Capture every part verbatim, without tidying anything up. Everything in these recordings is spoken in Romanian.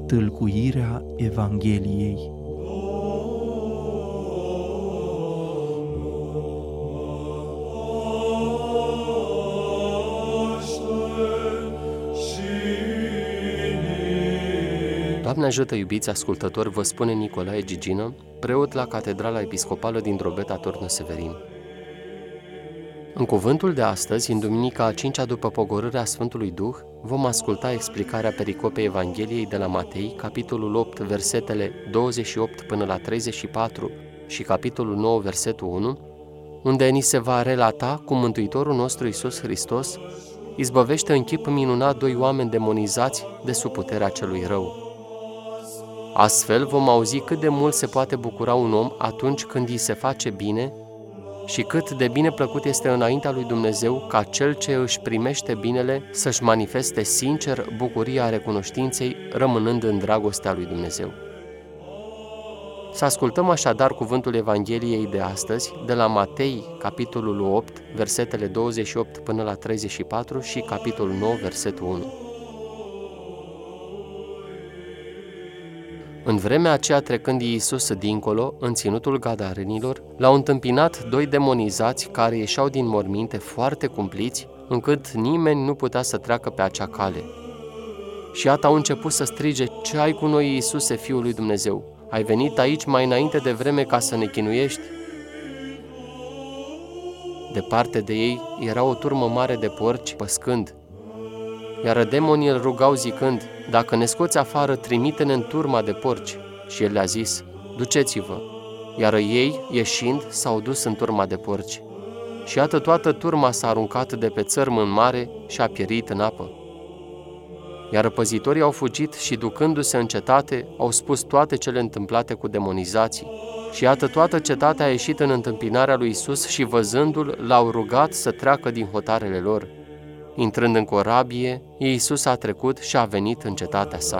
Tâlcuirea Evangheliei. Doamne ajută, iubiți ascultători, vă spune Nicolae Gigină, preot la Catedrala Episcopală din Drobeta Turnă Severin. În cuvântul de astăzi, în duminica a cincea după pogorârea Sfântului Duh, vom asculta explicarea pericopei Evangheliei de la Matei, capitolul opt, versetele douăzeci și opt până la treizeci și patru și capitolul nouă, versetul unu, unde ni se va relata cum Mântuitorul nostru Iisus Hristos izbăvește în chip minunat doi oameni demonizați de sub puterea celui rău. Astfel vom auzi cât de mult se poate bucura un om atunci când îi se face bine și cât de bine plăcut este înaintea lui Dumnezeu ca cel ce își primește binele să-și manifeste sincer bucuria recunoștinței, rămânând în dragostea lui Dumnezeu. Să ascultăm așadar cuvântul Evangheliei de astăzi, de la Matei, capitolul opt, versetele douăzeci și opt până la treizeci și patru și capitolul nouă, versetul unu. În vremea aceea, trecând Iisus dincolo, în ținutul Gadarenilor, l-au întâmpinat doi demonizați care ieșeau din morminte foarte cumpliți, încât nimeni nu putea să treacă pe acea cale. Și iată au început să strige: "Ce ai cu noi, Iisuse, Fiul lui Dumnezeu? Ai venit aici mai înainte de vreme ca să ne chinuiești?" Departe de ei era o turmă mare de porci păscând, iar demonii îl rugau zicând: "Dacă ne scoți afară, trimite-ne în turma de porci." Și el le-a zis: "Duceți-vă." Iar ei, ieșind, s-au dus în turma de porci. Și iată toată turma s-a aruncat de pe țărm în mare și a pierit în apă. Iar păzitorii au fugit și, ducându-se în cetate, au spus toate cele întâmplate cu demonizații. Și iată toată cetatea a ieșit în întâmpinarea lui Iisus și, văzându-l, l-au rugat să treacă din hotarele lor. Intrând în corabie, Iisus a trecut și a venit în cetatea sa.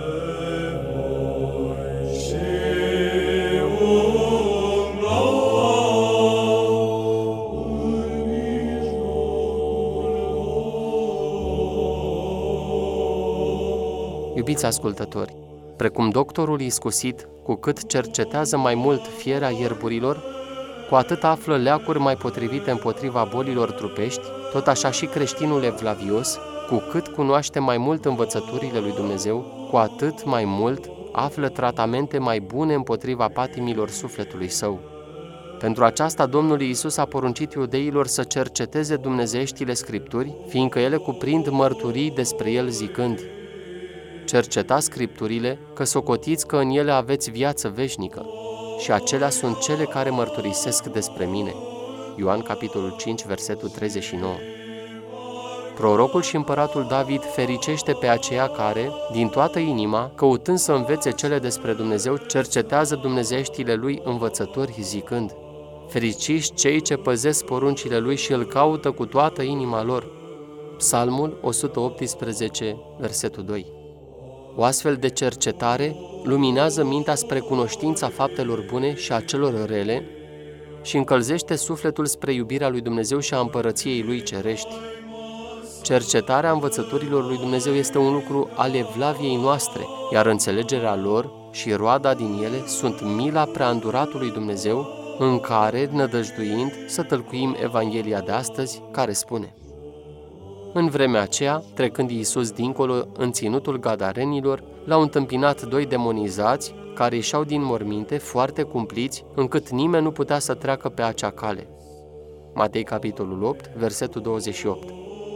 Iubiți ascultători, precum doctorul iscusit, cu cât cercetează mai mult fierea ierburilor, cu atât află leacuri mai potrivite împotriva bolilor trupești, tot așa și creștinul evlavios, cu cât cunoaște mai mult învățăturile lui Dumnezeu, cu atât mai mult află tratamente mai bune împotriva patimilor sufletului său. Pentru aceasta Domnul Iisus a poruncit iudeilor să cerceteze dumnezeieștile Scripturi, fiindcă ele cuprind mărturii despre El zicând: "Cercetați Scripturile, că socotiți că în ele aveți viață veșnică, și acelea sunt cele care mărturisesc despre mine." Ioan, capitolul cinci, versetul treizeci și nouă. Prorocul și împăratul David fericește pe aceia care, din toată inima, căutând să învețe cele despre Dumnezeu, cercetează dumnezeieștile lui învățători, zicând: "Fericiți cei ce păzesc poruncile lui și îl caută cu toată inima lor." Psalmul o sută optsprezece, versetul doi. O astfel de cercetare luminează mintea spre cunoștința faptelor bune și a celor rele și încălzește sufletul spre iubirea lui Dumnezeu și a împărăției lui cerești. Cercetarea învățăturilor lui Dumnezeu este un lucru al evlaviei noastre, iar înțelegerea lor și roada din ele sunt mila preanduratului Dumnezeu, în care, nădăjduind, să tălcuim Evanghelia de astăzi, care spune: În vremea aceea, trecând Iisus dincolo în ținutul Gadarenilor, l-au întâmpinat doi demonizați care ieșeau din morminte foarte cumpliți, încât nimeni nu putea să treacă pe acea cale. Matei, capitolul opt, versetul douăzeci și opt.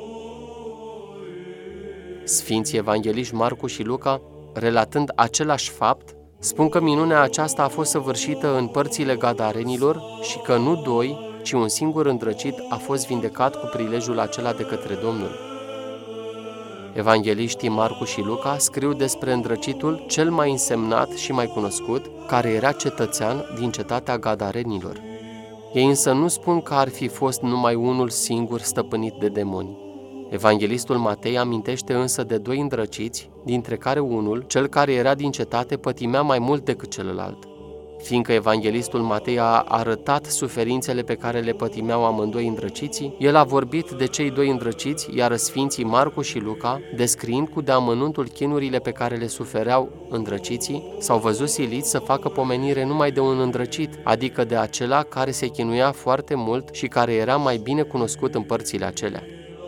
Sfinții evangheliști Marcu și Luca, relatând același fapt, spun că minunea aceasta a fost săvârșită în părțile Gadarenilor și că nu doi, ci un singur îndrăcit a fost vindecat cu prilejul acela de către Domnul. Evangheliștii Marcu și Luca scriu despre îndrăcitul cel mai însemnat și mai cunoscut, care era cetățean din cetatea Gadarenilor. Ei însă nu spun că ar fi fost numai unul singur stăpânit de demoni. Evanghelistul Matei amintește însă de doi îndrăciți, dintre care unul, cel care era din cetate, pătimea mai mult decât celălalt. Fiindcă evanghelistul Matei a arătat suferințele pe care le pătimeau amândoi îndrăciții, el a vorbit de cei doi îndrăciți, iar sfinții Marcu și Luca, descriind cu deamănuntul chinurile pe care le sufereau îndrăciții, s-au văzut siliți să facă pomenire numai de un îndrăcit, adică de acela care se chinuia foarte mult și care era mai bine cunoscut în părțile acelea.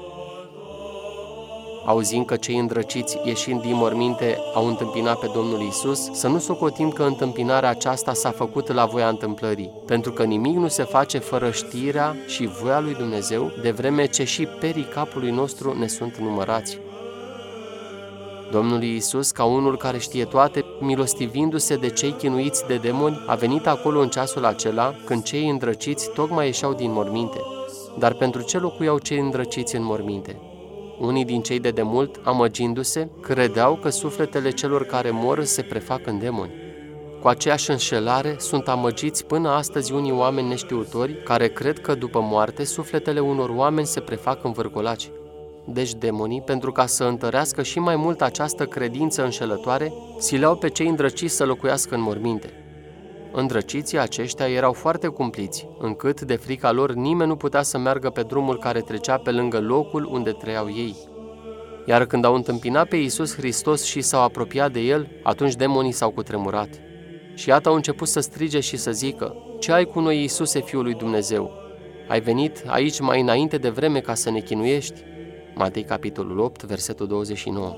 Auzind că cei îndrăciți, ieșind din morminte, au întâmpinat pe Domnul Iisus, să nu socotim că întâmpinarea aceasta s-a făcut la voia întâmplării, pentru că nimic nu se face fără știrea și voia lui Dumnezeu, de vreme ce și perii capului nostru ne sunt numărați. Domnul Iisus, ca unul care știe toate, milostivindu-se de cei chinuiți de demoni, a venit acolo în ceasul acela, când cei îndrăciți tocmai ieșeau din morminte. Dar pentru ce locuiau cei îndrăciți în morminte? Unii din cei de demult, amăgindu-se, credeau că sufletele celor care mor se prefac în demoni. Cu aceeași înșelare sunt amăgiți până astăzi unii oameni neștiutori care cred că după moarte sufletele unor oameni se prefac în vârcolaci. Deci demonii, pentru ca să întărească și mai mult această credință înșelătoare, sileau pe cei îndrăciți să locuiască în morminte. Îndrăciții aceștia erau foarte cumpliți, încât de frica lor nimeni nu putea să meargă pe drumul care trecea pe lângă locul unde trăiau ei. Iar când au întâmpinat pe Iisus Hristos și s-au apropiat de El, atunci demonii s-au cutremurat. Și iată au început să strige și să zică: „Ce ai cu noi, Iisuse, Fiul lui Dumnezeu? Ai venit aici mai înainte de vreme ca să ne chinuiești?” Matei, capitolul opt, versetul douăzeci și nouă.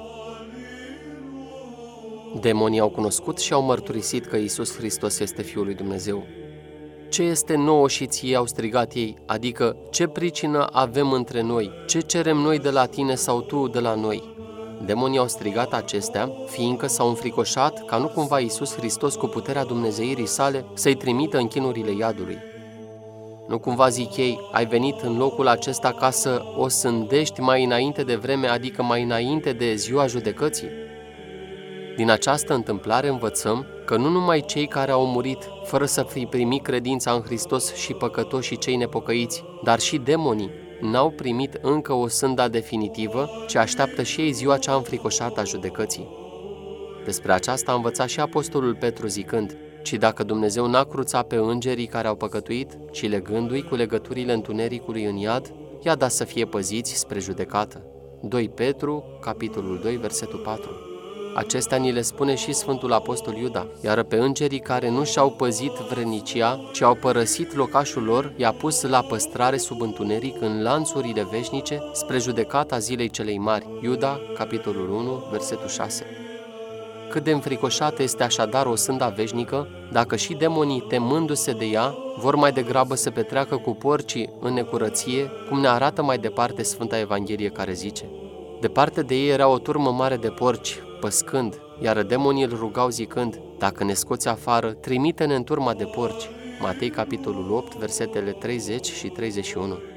Demonii au cunoscut și au mărturisit că Iisus Hristos este Fiul lui Dumnezeu. „Ce este nouă și ție?” au strigat ei, adică ce pricină avem între noi? Ce cerem noi de la tine sau tu de la noi? Demonii au strigat acestea, fiindcă s-au înfricoșat ca nu cumva Iisus Hristos cu puterea dumnezeirii sale să-i trimită în chinurile iadului. Nu cumva, zic ei, ai venit în locul acesta ca să o sândești mai înainte de vreme, adică mai înainte de ziua judecății? Din această întâmplare învățăm că nu numai cei care au murit fără să fi primit credința în Hristos și păcătoși cei nepocăiți, dar și demonii n-au primit încă o sânda definitivă, ci așteaptă și ei ziua cea înfricoșată a judecății. Despre aceasta a învățat și apostolul Petru zicând: „Ci dacă Dumnezeu n-a cruțat pe îngerii care au păcătuit, ci legându-i cu legăturile întunericului în iad, i-a dat să fie păziți spre judecată.” doi Petru, capitolul doi, versetul patru. Acestea ni le spune și Sfântul Apostol Iuda, iar pe îngerii care nu și-au păzit vrednicia, ci au părăsit locașul lor, i-a pus la păstrare sub întuneric în lanțurile veșnice spre judecata zilei celei mari. Iuda, capitolul unu, versetul șase. Cât de înfricoșată este așadar o sânda veșnică, dacă și demonii, temându-se de ea, vor mai degrabă să petreacă cu porcii în necurăție, cum ne arată mai departe Sfânta Evanghelie, care zice: „Departe de ei era o turmă mare de porci, păscând, iar demonii îl rugau zicând: Dacă ne scoți afară, trimite-ne în turma de porci.” Matei, capitolul opt, versetele treizeci și treizeci și unu.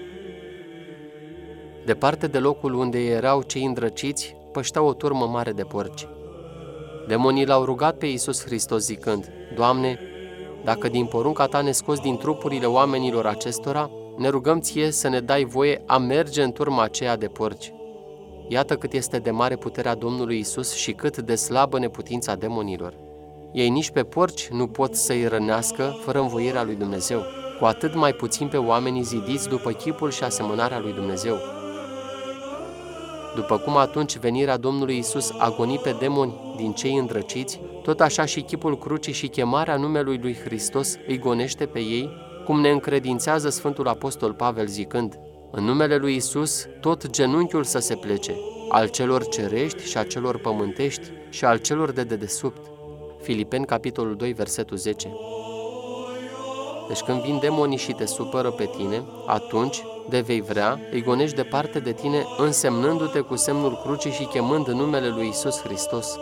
Departe de locul unde erau cei îndrăciți, păștea o turmă mare de porci. Demonii l-au rugat pe Iisus Hristos zicând: „Doamne, dacă din porunca ta ne scoți din trupurile oamenilor acestora, ne rugăm ție să ne dai voie a merge în turma aceea de porci.” Iată cât este de mare puterea Domnului Iisus și cât de slabă neputința demonilor. Ei nici pe porci nu pot să-i rănească fără învoirea lui Dumnezeu, cu atât mai puțin pe oamenii zidiți după chipul și asemănarea lui Dumnezeu. După cum atunci venirea Domnului Iisus a gonit pe demoni din cei îndrăciți, tot așa și chipul crucii și chemarea numelui lui Hristos îi gonește pe ei, cum ne încredințează Sfântul Apostol Pavel zicând: „În numele lui Iisus tot genunchiul să se plece, al celor cerești și al celor pământești și al celor de dedesubt.” Filipeni, capitolul doi, versetul zece. Deci când vin demonii și te supără pe tine, atunci, de vei vrea, îi gonești departe de tine, însemnându-te cu semnul crucii și chemând în numele lui Iisus Hristos.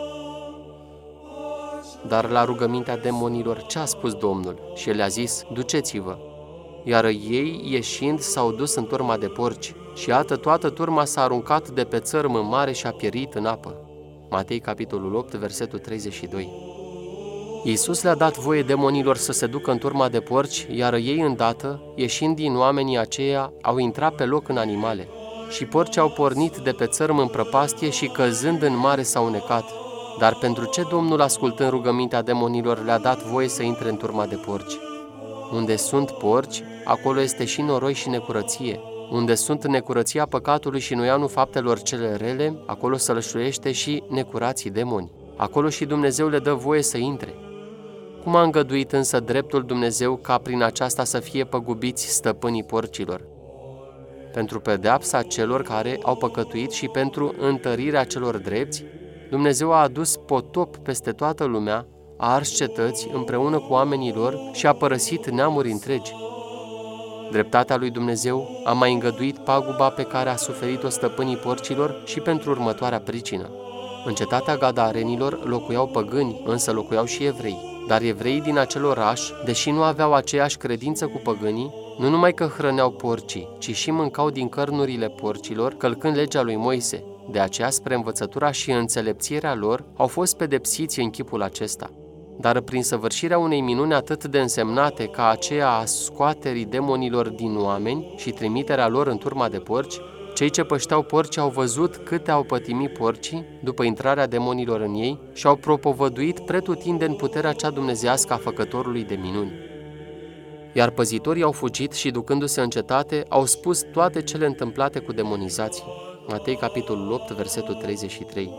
Dar la rugămintea demonilor ce a spus Domnul? Și el a zis: „Duceți-vă.” Iar ei, ieșind, s-au dus în turma de porci, și iată, toată turma s-a aruncat de pe țărmă mare și a pierit în apă. Matei, capitolul opt, versetul treizeci și doi. Iisus le-a dat voie demonilor să se ducă în turma de porci, iar ei îndată, ieșind din oamenii aceia, au intrat pe loc în animale. Și porcii au pornit de pe țărm în prăpastie și căzând în mare s-au necat. Dar pentru ce Domnul, ascultând rugămintea demonilor, le-a dat voie să intre în turma de porci? Unde sunt porci, acolo este și noroi și necurăție. Unde sunt necurăția păcatului și nuianul faptelor cele rele, acolo sălășluiește și necurații demoni. Acolo și Dumnezeu le dă voie să intre. Cum a îngăduit însă dreptul Dumnezeu ca prin aceasta să fie păgubiți stăpânii porcilor? Pentru pedeapsa celor care au păcătuit și pentru întărirea celor drepți, Dumnezeu a adus potop peste toată lumea, a ars cetăți împreună cu oamenii lor și a părăsit neamuri întregi. Dreptatea lui Dumnezeu a mai îngăduit paguba pe care a suferit-o stăpânii porcilor și pentru următoarea pricină. În cetatea Gadarenilor locuiau păgâni, însă locuiau și evrei. Dar evreii din acel oraș, deși nu aveau aceeași credință cu păgânii, nu numai că hrăneau porcii, ci și mâncau din cărnurile porcilor, călcând legea lui Moise. De aceea, spre învățătura și înțelepțirea lor, au fost pedepsiți în chipul acesta. Dar prin săvârșirea unei minuni atât de însemnate ca aceea a scoaterii demonilor din oameni și trimiterea lor în turma de porci, cei ce pășteau porci au văzut câte au pătimit porcii după intrarea demonilor în ei și au propovăduit pretutindeni puterea cea dumnezeiască a făcătorului de minuni. Iar păzitorii au fugit și, ducându-se în cetate, au spus toate cele întâmplate cu demonizații. Matei, capitolul opt, versetul treizeci și trei.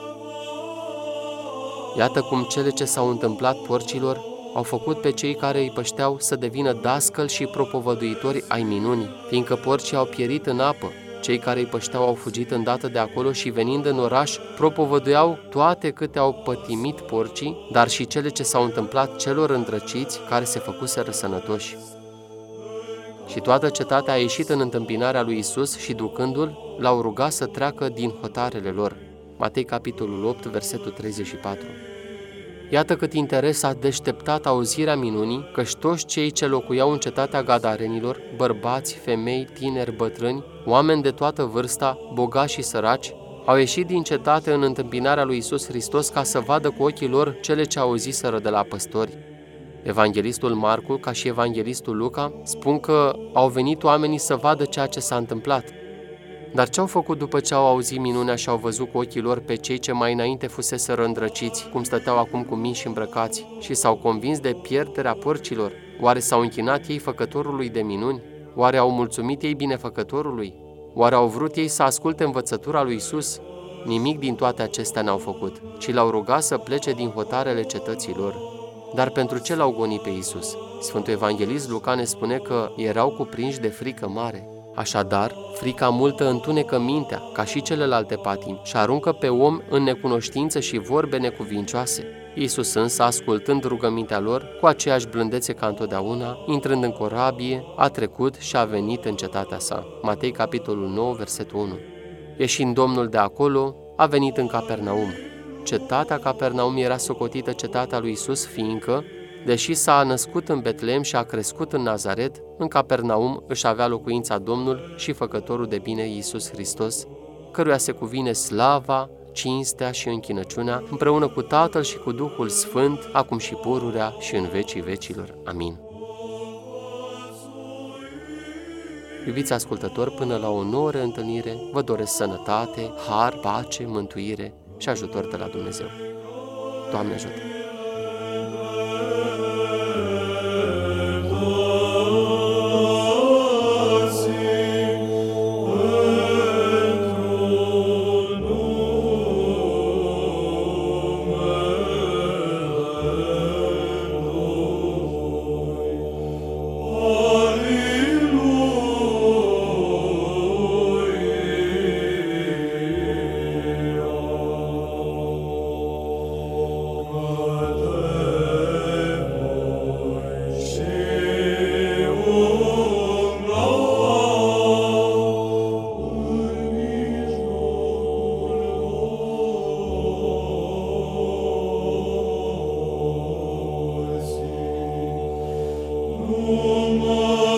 Iată cum cele ce s-au întâmplat porcilor au făcut pe cei care îi pășteau să devină dascăli și propovăduitori ai minunii, fiindcă porcii au pierit în apă. Cei care îi pășteau au fugit îndată de acolo și, venind în oraș, propovăduiau toate câte au pătimit porcii, dar și cele ce s-au întâmplat celor îndrăciți care se făcuseră sănătoși. Și toată cetatea a ieșit în întâmpinarea lui Isus și, ducându-l, l-au rugat să treacă din hotarele lor. Matei, capitolul opt, versetul treizeci și patru. Iată cât interes a deșteptat auzirea minunii, căci toți cei ce locuiau în cetatea Gadarenilor, bărbați, femei, tineri, bătrâni, oameni de toată vârsta, bogați și săraci, au ieșit din cetate în întâmpinarea lui Isus Hristos ca să vadă cu ochii lor cele ce auziseră de la păstori. Evanghelistul Marcu, ca și evanghelistul Luca, spun că au venit oamenii să vadă ceea ce s-a întâmplat. Dar ce au făcut după ce au auzit minunea și au văzut cu ochii lor pe cei ce mai înainte fuseseră îndrăciți, cum stăteau acum cu mii și îmbrăcați, și s-au convins de pierderea porcilor? Oare s-au închinat ei făcătorului de minuni? Oare au mulțumit ei binefăcătorului? Oare au vrut ei să asculte învățătura lui Isus? Nimic din toate acestea n-au făcut, ci l-au rugat să plece din hotarele cetății lor. Dar pentru ce l-au gonit pe Isus? Sfântul Evanghelist Luca ne spune că erau cuprinși de frică mare. Așadar, frica multă întunecă mintea, ca și celelalte patimi, și aruncă pe om în necunoștință și vorbe necuvincioase. Iisus însă, ascultând rugămintea lor, cu aceeași blândețe ca întotdeauna, intrând în corabie, a trecut și a venit în cetatea sa. Matei, capitolul nouă, versetul unu. Ieșind Domnul de acolo, a venit în Capernaum. Cetatea Capernaum era socotită cetatea lui Isus, fiindcă, deși s-a născut în Betlehem și a crescut în Nazaret, în Capernaum își avea locuința Domnul și Făcătorul de bine Iisus Hristos, căruia se cuvine slava, cinstea și închinăciunea, împreună cu Tatăl și cu Duhul Sfânt, acum și pururea și în vecii vecilor. Amin. Iubiți ascultători, până la o nouă reîntâlnire, vă doresc sănătate, har, pace, mântuire și ajutor de la Dumnezeu. Doamne ajută! Oh,